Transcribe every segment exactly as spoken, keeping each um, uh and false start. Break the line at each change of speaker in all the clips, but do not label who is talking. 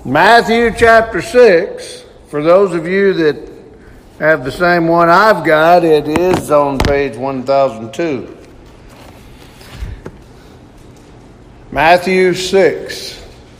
Matthew chapter six, for those of you that have the same one I've got, it is on page one thousand two. Matthew six.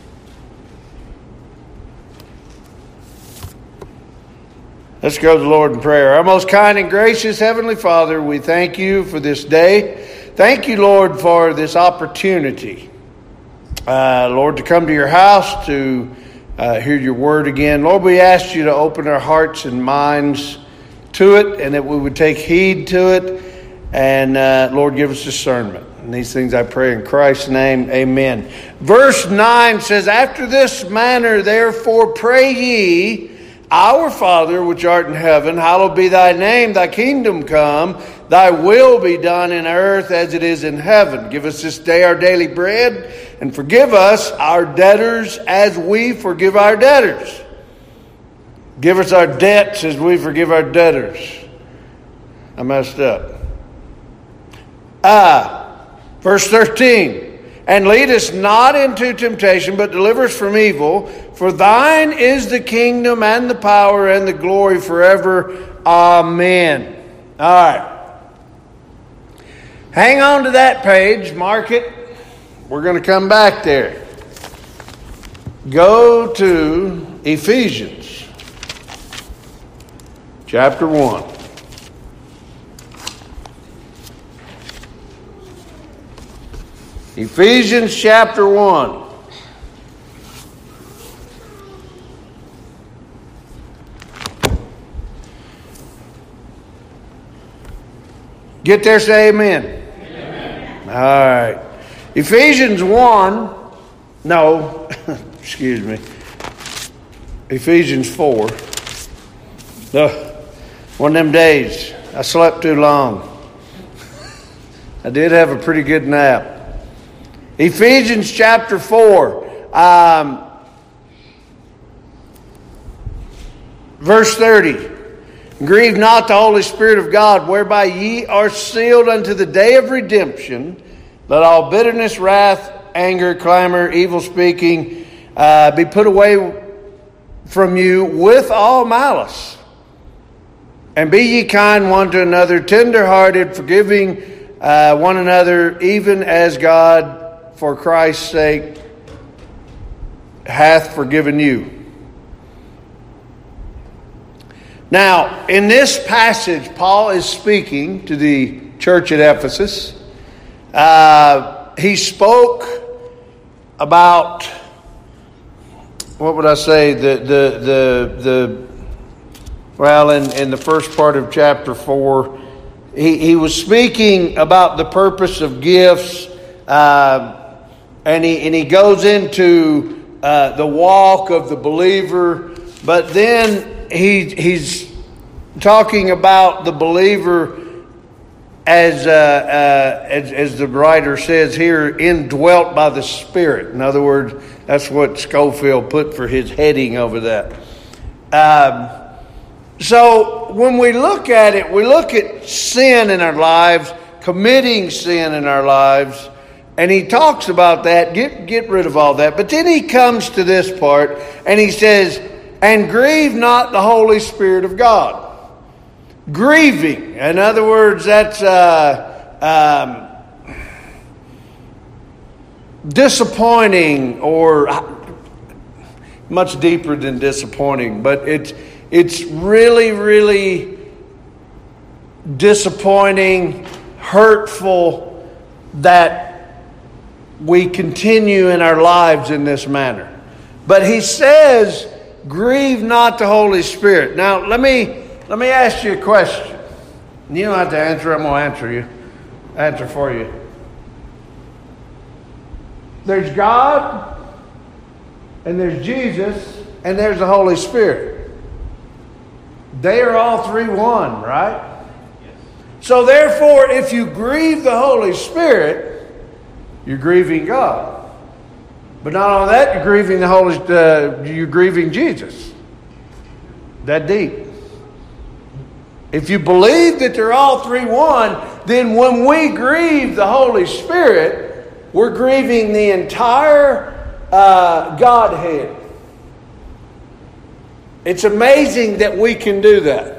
Let's go to the Lord in prayer. Our most kind and gracious Heavenly Father, we thank you for this day. Thank you, Lord, for this opportunity. Uh, Lord, to come to your house, to uh, hear your word again. Lord, we ask you to open our hearts and minds to it, and that we would take heed to it. And uh, Lord, give us discernment. And these things I pray in Christ's name. Amen. Verse nine says, After this manner, therefore, pray ye, Our Father, which art in heaven, hallowed be thy name, thy kingdom come, thy will be done in earth as it is in heaven. Give us this day our daily bread, and forgive us our debtors as we forgive our debtors. Give us our debts as we forgive our debtors. I messed up. Ah, verse thirteen. And lead us not into temptation, but deliver us from evil. For thine is the kingdom and the power and the glory forever. Amen. All right. Hang on to that page. Mark it. We're going to come back there. Go to Ephesians chapter one. Ephesians chapter one. Get there, say amen. Amen. All right. Ephesians one. No, excuse me. Ephesians four. Ugh, one of them days I slept too long. I did have a pretty good nap. Ephesians chapter four, um, verse thirty. Grieve not the Holy Spirit of God, whereby ye are sealed unto the day of redemption. Let all bitterness, wrath, anger, clamor, evil speaking uh, be put away from you with all malice. And be ye kind one to another, tender-hearted, forgiving uh, one another, even as God, for Christ's sake, hath forgiven you. Now, in this passage, Paul is speaking to the church at Ephesus. Uh, he spoke about, what would I say, the the the the well, in, in the first part of chapter four, he, he was speaking about the purpose of gifts. Uh, And he and he goes into uh, the walk of the believer, but then he he's talking about the believer as uh, uh, as, as the writer says here, indwelt by the Spirit. In other words, that's what Scofield put for his heading over that. Um, so when we look at it, we look at sin in our lives, committing sin in our lives. And he talks about that, get get rid of all that. But then he comes to this part and he says, and grieve not the Holy Spirit of God. Grieving. In other words, that's uh, um, disappointing, or much deeper than disappointing. But it's, it's really, really disappointing, hurtful that we continue in our lives in this manner. But he says, grieve not the Holy Spirit. Now, let me let me ask you a question. You don't have to answer, I'm going to answer you. Answer for you. There's God, and there's Jesus, and there's the Holy Spirit. They are all three one, right? Yes. So therefore, if you grieve the Holy Spirit, you're grieving God. But not only that, you're grieving the Holy, uh, you're grieving Jesus. That deep. If you believe that they're all three one, then when we grieve the Holy Spirit, we're grieving the entire uh, Godhead. It's amazing that we can do that.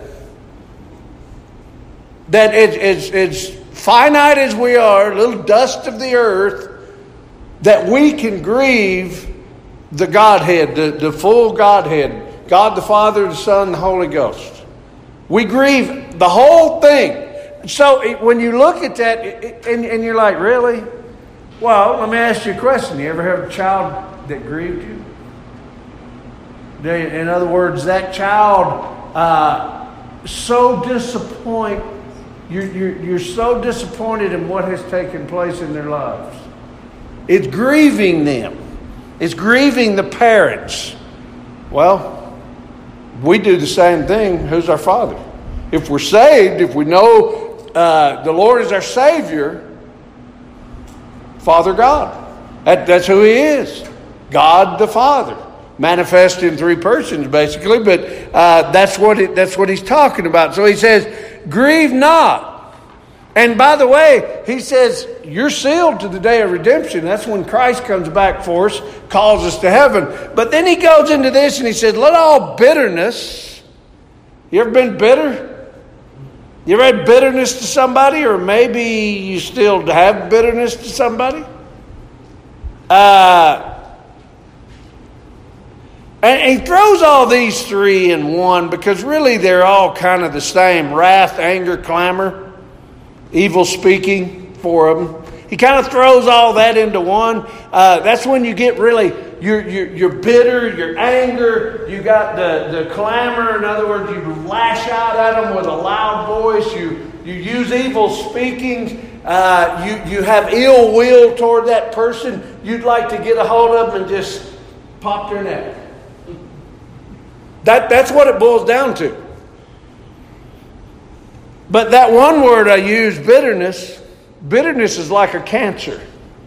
That it, it's, it's finite as we are, little dust of the earth, that we can grieve the Godhead, the, the full Godhead, God the Father, the Son, the Holy Ghost. We grieve the whole thing. So it, when you look at that, it, it, and, and you're like, really? Well, let me ask you a question. You ever have a child that grieved you? They, in other words, that child uh, so disappoint. You're, you're, you're so disappointed in what has taken place in their lives. It's grieving them. It's grieving the parents. Well, we do the same thing. Who's our Father? If we're saved, if we know uh, the Lord is our Savior, Father God. That, that's who He is. God the Father. Manifest in three persons, basically, but uh, that's what it, that's what He's talking about. So He says, grieve not. And by the way, He says, you're sealed to the day of redemption. That's when Christ comes back for us, calls us to heaven. But then He goes into this and He said, let all bitterness. You ever been bitter? You ever had bitterness to somebody? Or maybe you still have bitterness to somebody? Uh... And he throws all these three in one because really they're all kind of the same. Wrath, anger, clamor, evil speaking, four of them. He kind of throws all that into one. Uh, that's when you get really, you're, you're, you're bitter, you're anger, you got the, the clamor. In other words, you lash out at them with a loud voice. You, you use evil speaking. Uh, you, you have ill will toward that person. You'd like to get a hold of them and just pop their neck. That, that's what it boils down to. But that one word I use, bitterness, bitterness is like a cancer.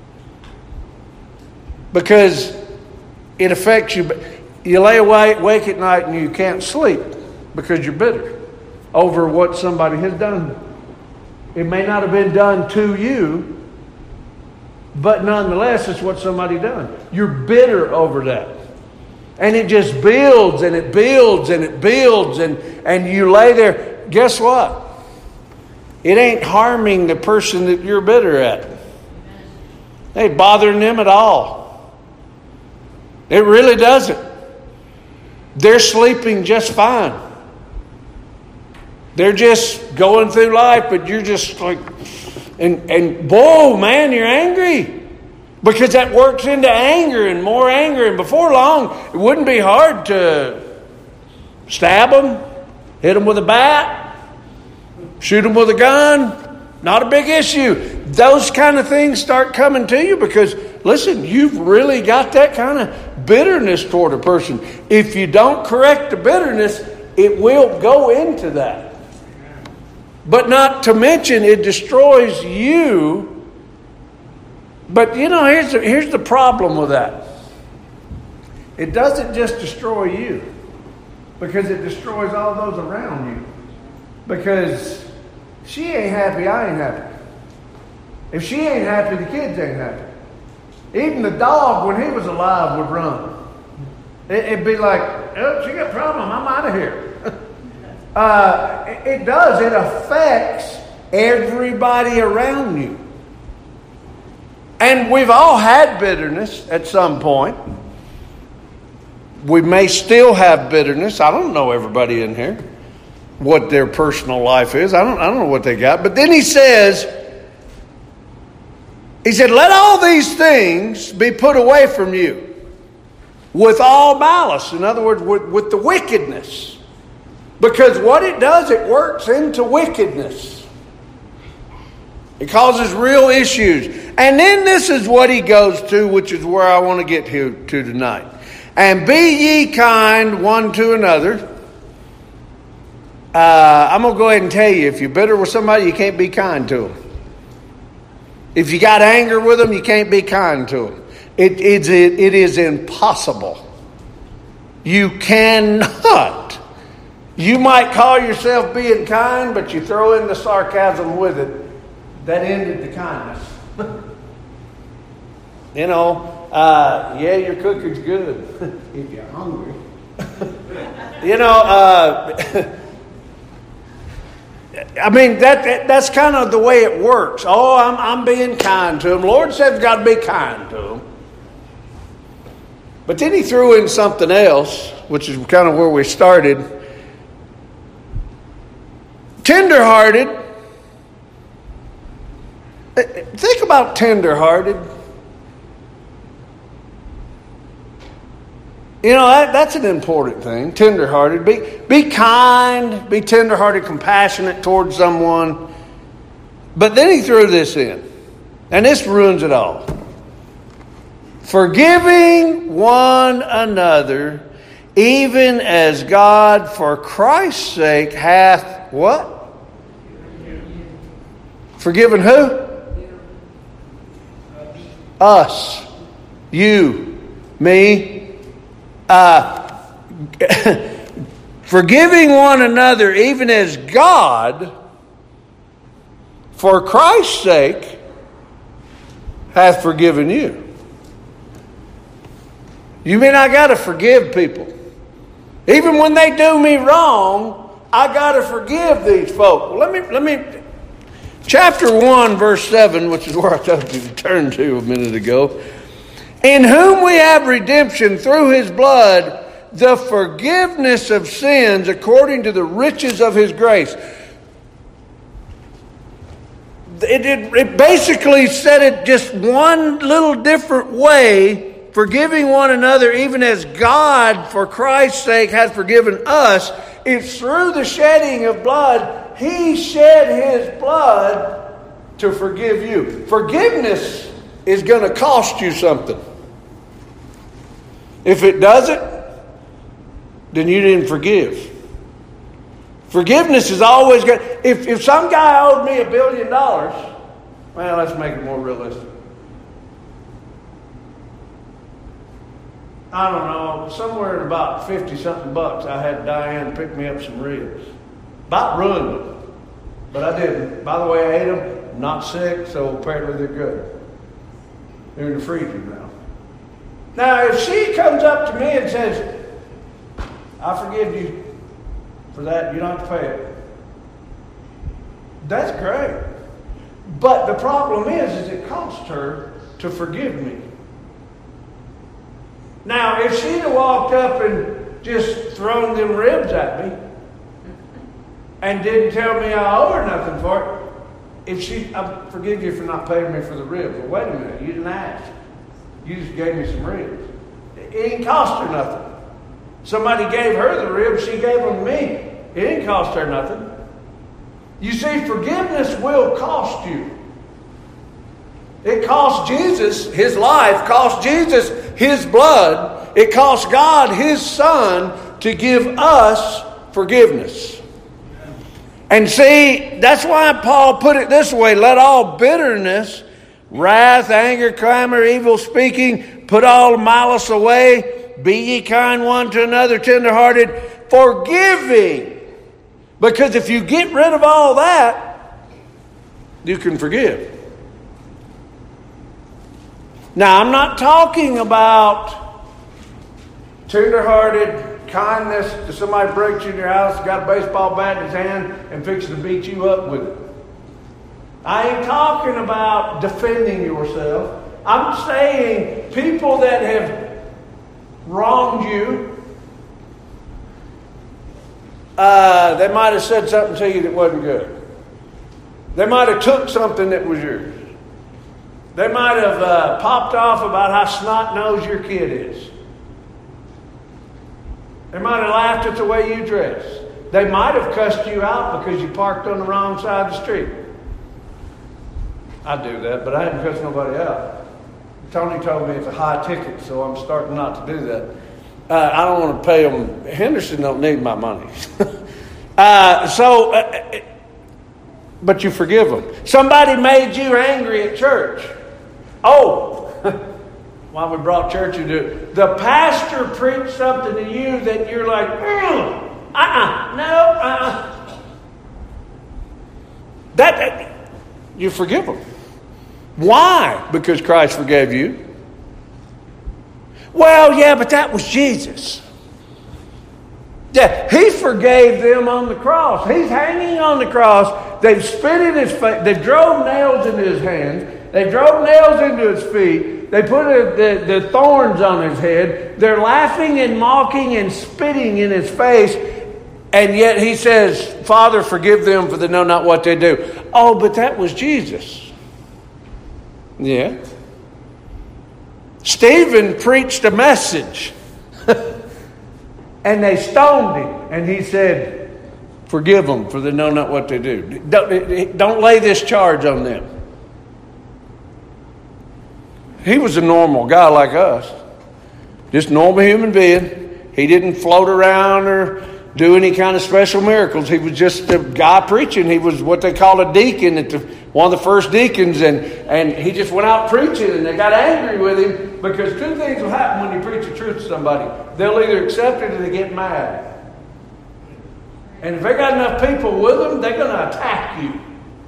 Because it affects you. You lay awake, awake at night and you can't sleep because you're bitter over what somebody has done. It may not have been done to you, but nonetheless, it's what somebody done. You're bitter over that. And it just builds and it builds and it builds and, and you lay there. Guess what? It ain't harming the person that you're bitter at. It ain't bothering them at all. It really doesn't. They're sleeping just fine. They're just going through life, but you're just like, and, and whoa, man, you're angry. Because that works into anger and more anger. And before long, it wouldn't be hard to stab them, hit them with a bat, shoot them with a gun. Not a big issue. Those kind of things start coming to you because, listen, you've really got that kind of bitterness toward a person. If you don't correct the bitterness, it will go into that. But not to mention, it destroys you. But, you know, here's the, here's the problem with that. It doesn't just destroy you because it destroys all those around you. Because she ain't happy, I ain't happy. If she ain't happy, the kids ain't happy. Even the dog, when he was alive, would run. It, it'd be like, oh, she got a problem, I'm out of here. uh, it, it does. It affects everybody around you. And we've all had bitterness at some point. We may still have bitterness. I don't know everybody in here, what their personal life is. I don't, I don't know what they got. But then he says, he said, let all these things be put away from you with all malice. In other words, with, with the wickedness. Because what it does, it works into wickedness. It causes real issues. And then this is what he goes to, which is where I want to get to, to tonight. And be ye kind one to another. Uh, I'm going to go ahead and tell you, if you're bitter with somebody, you can't be kind to them. If you got anger with them, you can't be kind to them. It, it's, it, it is impossible. You cannot. You might call yourself being kind, but you throw in the sarcasm with it. That ended the kindness. you know, uh, yeah, your cooking's good if you're hungry. You know, uh, I mean, that, that that's kind of the way it works. Oh, I'm, I'm being kind to him. Lord said you've got to be kind to him. But then he threw in something else, which is kind of where we started. Tenderhearted. Think about tenderhearted. You know, that, that's an important thing. Tenderhearted. Be, be kind. Be tenderhearted, compassionate towards someone. But then he threw this in. And this ruins it all. Forgiving one another, even as God for Christ's sake hath what? Forgiven who? Us. You. Me. Uh, forgiving one another, even as God, for Christ's sake, hath forgiven you. You mean I got to forgive people? Even when they do me wrong, I got to forgive these folk. Well, let me, let me, chapter one, verse seven, which is where I told you to turn to a minute ago. In whom we have redemption through his blood, the forgiveness of sins according to the riches of his grace. It, it, it basically said it just one little different way. Forgiving one another, even as God, for Christ's sake, has forgiven us. It's through the shedding of blood. He shed his blood to forgive you. Forgiveness is going to cost you something. If it doesn't, then you didn't forgive. Forgiveness is always good. If, if some guy owed me a billion dollars, well, let's make it more realistic. I don't know, somewhere at about fifty-something bucks, I had Diane pick me up some ribs. About ruined them. But I didn't. By the way, I ate them. Not sick, so apparently they're good. They're in the freezer now. Now, if she comes up to me and says, I forgive you for that, you don't have to pay it. That's great. But the problem is, is it cost her to forgive me. Now, if she'd have walked up and just thrown them ribs at me and didn't tell me I owe her nothing for it, if she, I forgive you for not paying me for the ribs. Well, wait a minute, you didn't ask. You just gave me some ribs. It didn't cost her nothing. Somebody gave her the ribs, she gave them to me. It didn't cost her nothing. You see, forgiveness will cost you. It cost Jesus his life, cost Jesus his blood. It cost God his Son to give us forgiveness. And see, that's why Paul put it this way. Let all bitterness, wrath, anger, clamor, evil speaking, put all malice away. Be ye kind one to another, tenderhearted, forgiving. Because if you get rid of all that, you can forgive. Now, I'm not talking about tenderhearted kindness to somebody breaks you in your house, got a baseball bat in his hand, and fixing to beat you up with it. I ain't talking about defending yourself. I'm saying people that have wronged you, uh, they might have said something to you that wasn't good. They might have took something that was yours. They might have uh, popped off about how snot-nosed your kid is. They might have laughed at the way you dress. They might have cussed you out because you parked on the wrong side of the street. I do that, but I haven't cussed nobody out. Tony told me it's a high ticket, so I'm starting not to do that. Uh, I don't want to pay them. Henderson don't need my money. uh, so, uh, but you forgive them. Somebody made you angry at church. Oh, why we brought church to do. The pastor preached something to you that you're like, mm, uh-uh, no, uh-uh. That, that, you forgive them. Why? Because Christ forgave you. Well, yeah, but that was Jesus. Yeah, he forgave them on the cross. He's hanging on the cross. They've spit in his face. They drove nails into his hands. They drove nails into his feet. They put a, the, the thorns on his head. They're laughing and mocking and spitting in his face. And yet he says, Father, forgive them, for they know not what they do. Oh, but that was Jesus. Yeah. Stephen preached a message. And they stoned him. And he said, forgive them, for they know not what they do. Don't, don't lay this charge on them. He was a normal guy like us. Just a normal human being. He didn't float around or do any kind of special miracles. He was just a guy preaching. He was what they call a deacon, at the, one of the first deacons. And, and he just went out preaching, and they got angry with him. Because two things will happen when you preach the truth to somebody. They'll either accept it or they get mad. And if they got enough people with them, they're going to attack you.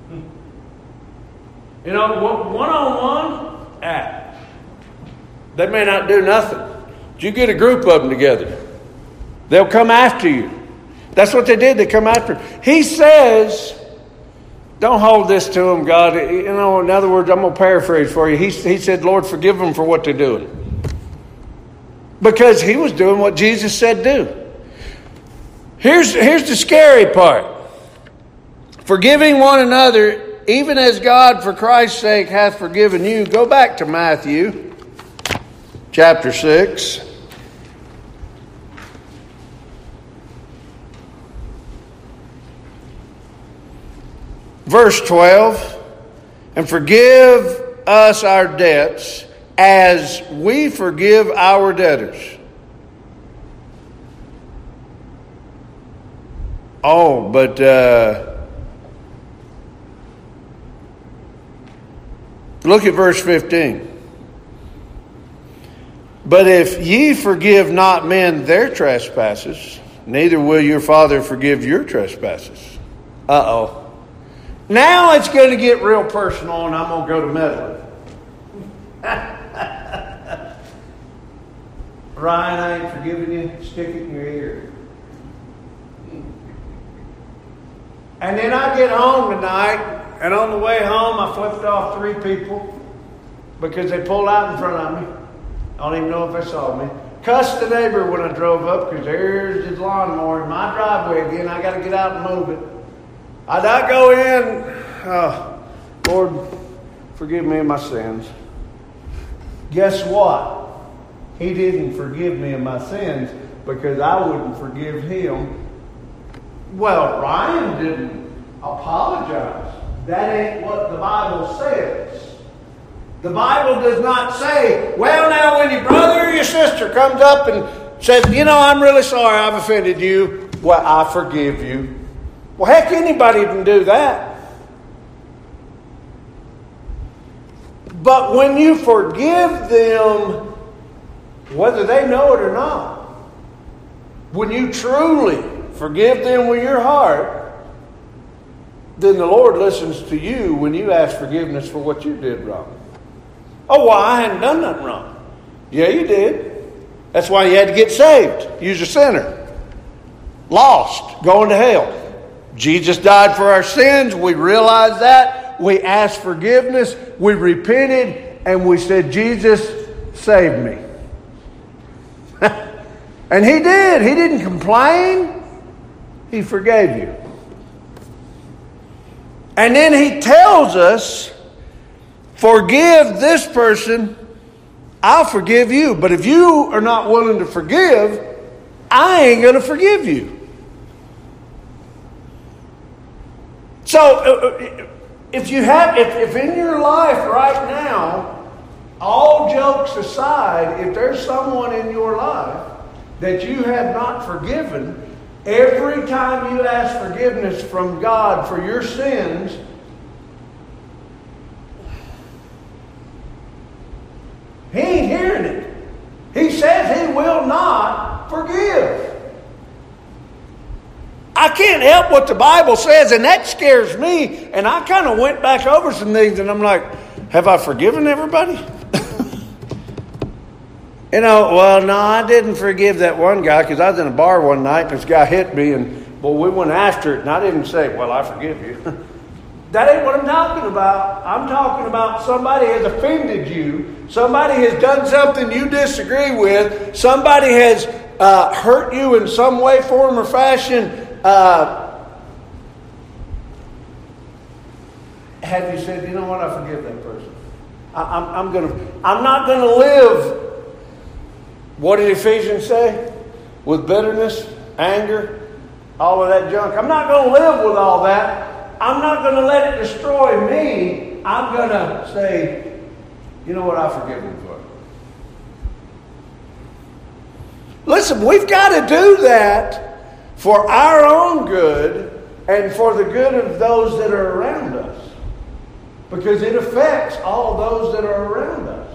You know, one-on-one, ah, they may not do nothing. But you get a group of them together, they'll come after you. That's what they did. They come after him. He says, don't hold this to them, God. You know, in other words, I'm going to paraphrase for you. He, he said, Lord, forgive them for what they're doing. Because he was doing what Jesus said do. Here's, here's the scary part. Forgiving one another, even as God for Christ's sake hath forgiven you. Go back to Matthew chapter six. Verse twelve, and forgive us our debts as we forgive our debtors. Oh, but uh, look at verse fifteen. But if ye forgive not men their trespasses, neither will your Father forgive your trespasses. Uh-oh. Now it's going to get real personal, and I'm going to go to meddling. Ryan, I ain't forgiving you. Stick it in your ear. And then I get home tonight, and on the way home, I flipped off three people because they pulled out in front of me. I don't even know if they saw me. Cussed the neighbor when I drove up because there's his lawnmower in my driveway again. I got to get out and move it. I I go in, oh, Lord, forgive me of my sins. Guess what? He didn't forgive me of my sins because I wouldn't forgive him. Well, Ryan didn't apologize. That ain't what the Bible says. The Bible does not say, well, now when your brother or your sister comes up and says, you know, I'm really sorry I've offended you, well, I forgive you. Well, heck, anybody can do that. But when you forgive them, whether they know it or not, when you truly forgive them with your heart, then the Lord listens to you when you ask forgiveness for what you did wrong. Oh, well, I hadn't done nothing wrong. Yeah, you did. That's why you had to get saved. You was a sinner. Lost. Going to hell. Jesus died for our sins. We realized that. We asked forgiveness. We repented. And we said, Jesus, save me. And he did. He didn't complain. He forgave you. And then he tells us, forgive this person, I'll forgive you. But if you are not willing to forgive, I ain't going to forgive you. So, if you have, if, if in your life right now, all jokes aside, if there's someone in your life that you have not forgiven, every time you ask forgiveness from God for your sins, he ain't hearing it. He says he will not forgive. I can't help what the Bible says, and that scares me. And I kind of went back over some things, and I'm like, have I forgiven everybody? You know, well, no, I didn't forgive that one guy because I was in a bar one night and this guy hit me and, well, we went after it and I didn't say, well, I forgive you. That ain't what I'm talking about. I'm talking about somebody has offended you. Somebody has done something you disagree with. Somebody has uh, hurt you in some way, form, or fashion. Uh, have you said, you know what, I forgive that person. I, I'm, I'm gonna. I'm not going to live. What did Ephesians say? With bitterness, anger, all of that junk. I'm not going to live with all that. I'm not going to let it destroy me. I'm going to say, you know what, I forgive him for it. Listen, we've got to do that for our own good and for the good of those that are around us. Because it affects all those that are around us.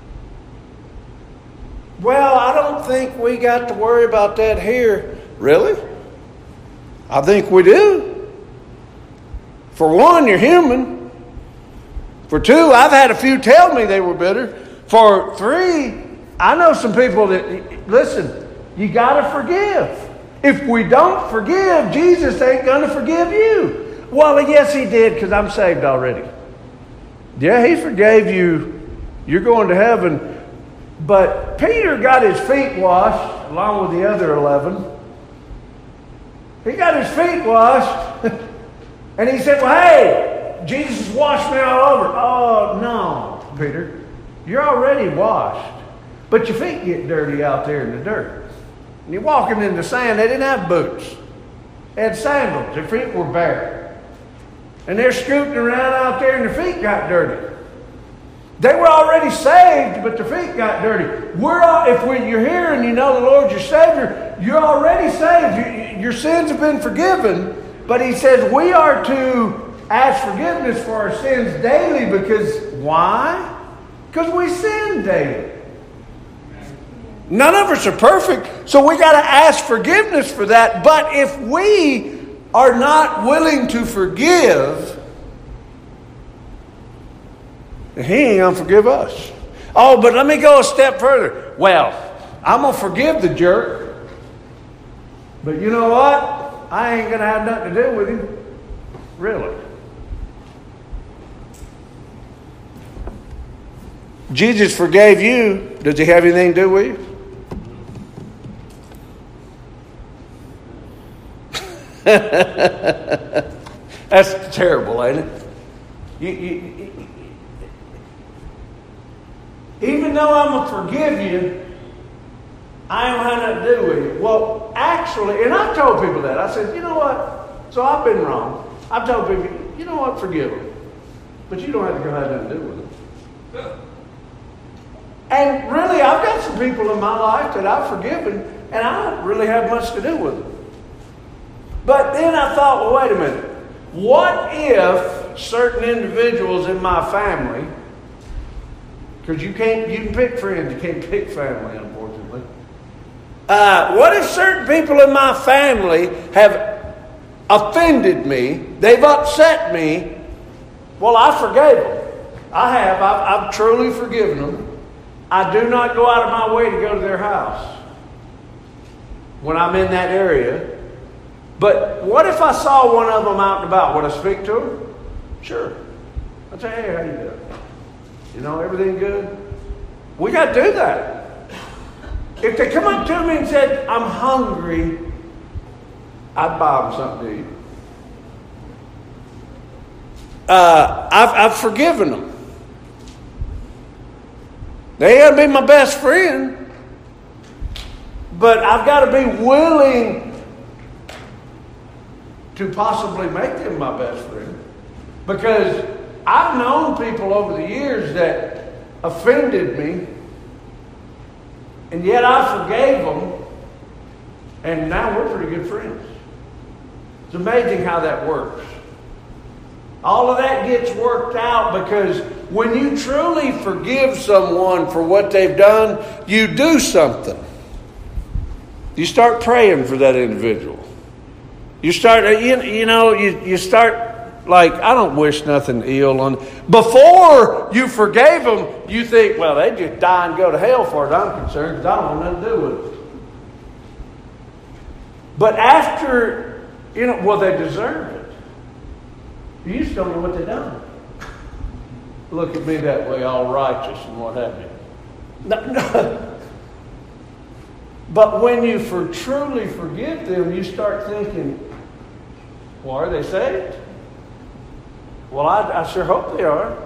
Well, I don't think we got to worry about that here. Really? I think we do. For one, you're human. For two, I've had a few tell me they were bitter. For three, I know some people that, listen, you got to forgive. If we don't forgive, Jesus ain't going to forgive you. Well, yes, he did because I'm saved already. Yeah, he forgave you. You're going to heaven. But Peter got his feet washed along with the other eleven. He got his feet washed. And he said, well, hey, Jesus has washed me all over. Oh, no, Peter. You're already washed. But your feet get dirty out there in the dirt. And you're walking in the sand. They didn't have boots. They had sandals. Their feet were bare. And they're scooting around out there and their feet got dirty. They were already saved, but their feet got dirty. We're all, if we, you're here and you know the Lord's your Savior, you're already saved. You, your sins have been forgiven. But he says we are to ask forgiveness for our sins daily because why? Because we sin daily. None of us are perfect, so we got to ask forgiveness for that. But if we are not willing to forgive, then he ain't going to forgive us. Oh, but let me go a step further. Well, I'm going to forgive the jerk. But you know what? I ain't going to have nothing to do with him. Really. Jesus forgave you. Does he have anything to do with you? That's terrible, ain't it? You, you, you, even though I'm going to forgive you, I don't have nothing to do with it. Well, actually, and I've told people that. I said, you know what? So I've been wrong. I've told people, you know what? Forgive them. But you don't have to go have nothing to do with them. And really, I've got some people in my life that I've forgiven, and I don't really have much to do with them. But then I thought, well, wait a minute. What if certain individuals in my family, because you can't, you can pick friends, you can't pick family, unfortunately. Uh, what if certain people in my family have offended me? They've upset me. Well, I forgave them. I have. I've, I've truly forgiven them. I do not go out of my way to go to their house when I'm in that area. But what if I saw one of them out and about? Would I speak to them? Sure. I'd say, hey, how you doing? You know, everything good? We got to do that. If they come up to me and said, I'm hungry, I'd buy them something to eat. Uh, I've, I've forgiven them. They got to be my best friend. But I've got to be willing to possibly make them my best friend. Because I've known people over the years that offended me, and yet I forgave them, and now we're pretty good friends. It's amazing how that works. All of that gets worked out because when you truly forgive someone for what they've done, you do something. You start praying for that individual. You start, you, you know, you, you start Like, I don't wish nothing ill on. Before you forgave them, you think, well, they just die and go to hell, as far as I'm concerned, because I don't want nothing to do with it. But after, you know, well, they deserve it. You just don't know what they've done. Look at me that way, all righteous and what have you. No, no. But when you for truly forgive them, you start thinking, well, are they saved? Well, I, I sure hope they are.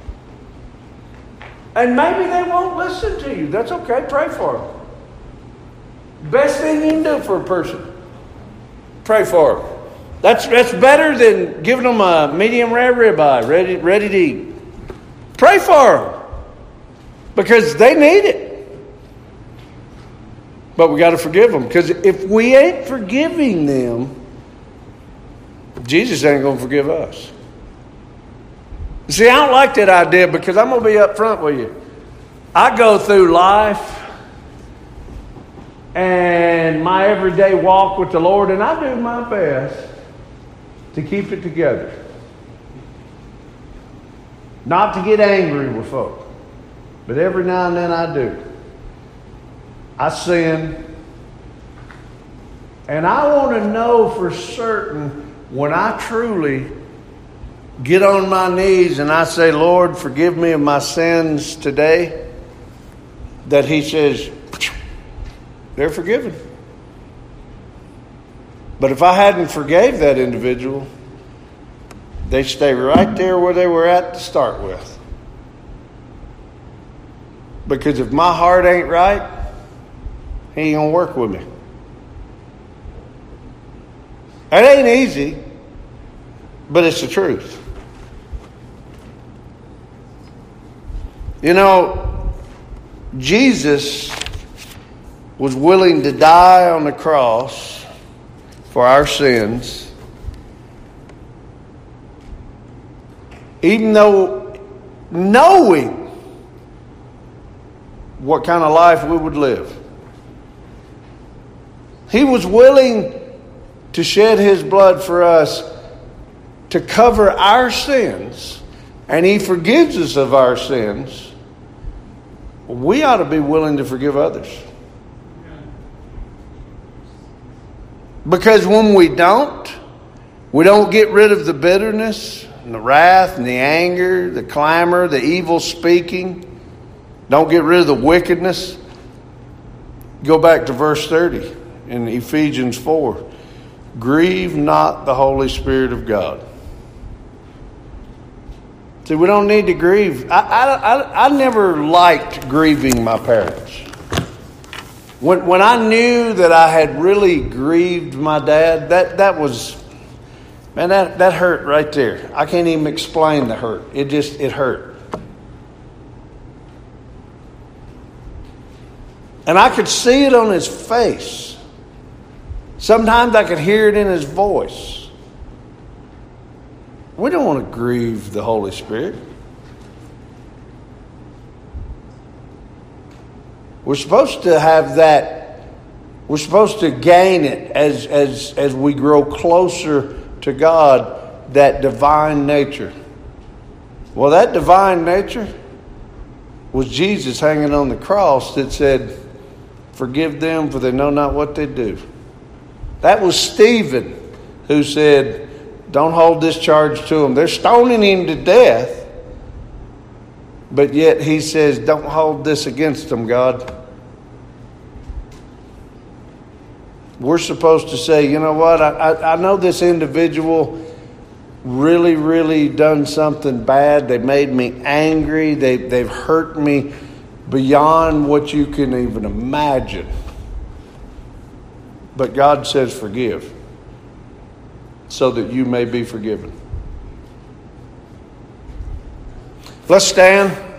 And maybe they won't listen to you. That's okay. Pray for them. Best thing you can do for a person. Pray for them. That's that's better than giving them a medium rare ribeye ready ready to eat. Pray for them because they need it. But we got to forgive them, because if we ain't forgiving them, Jesus ain't going to forgive us. See, I don't like that idea, because I'm going to be up front with you. I go through life and my everyday walk with the Lord, and I do my best to keep it together. Not to get angry with folk, but every now and then I do. I sin. And I want to know for certain, when I truly get on my knees and I say, Lord, forgive me of my sins today, that He says, they're forgiven. But if I hadn't forgave that individual, they stay right there where they were at to start with. Because if my heart ain't right, He ain't going to work with me. It ain't easy, but it's the truth. You know, Jesus was willing to die on the cross for our sins, even though knowing what kind of life we would live. He was willing to shed His blood for us to cover our sins, and He forgives us of our sins. We ought to be willing to forgive others. Because when we don't, we don't get rid of the bitterness and the wrath and the anger, the clamor, the evil speaking. Don't get rid of the wickedness. Go back to verse thirty in Ephesians four. Grieve not the Holy Spirit of God. See, we don't need to grieve. I, I, I, I never liked grieving my parents. When when I knew that I had really grieved my dad, that, that was, man, that, that hurt right there. I can't even explain the hurt. It just, it hurt. And I could see it on his face. Sometimes I could hear it in his voice. We don't want to grieve the Holy Spirit. We're supposed to have that. We're supposed to gain it as, as, as we grow closer to God, that divine nature. Well, that divine nature was Jesus hanging on the cross that said, forgive them, for they know not what they do. That was Stephen who said, don't hold this charge to them. They're stoning him to death. But yet he says, don't hold this against them, God. We're supposed to say, you know what? I, I, I know this individual really, really done something bad. They made me angry. They, they've hurt me beyond what you can even imagine. But God says forgive, so that you may be forgiven. Let's stand.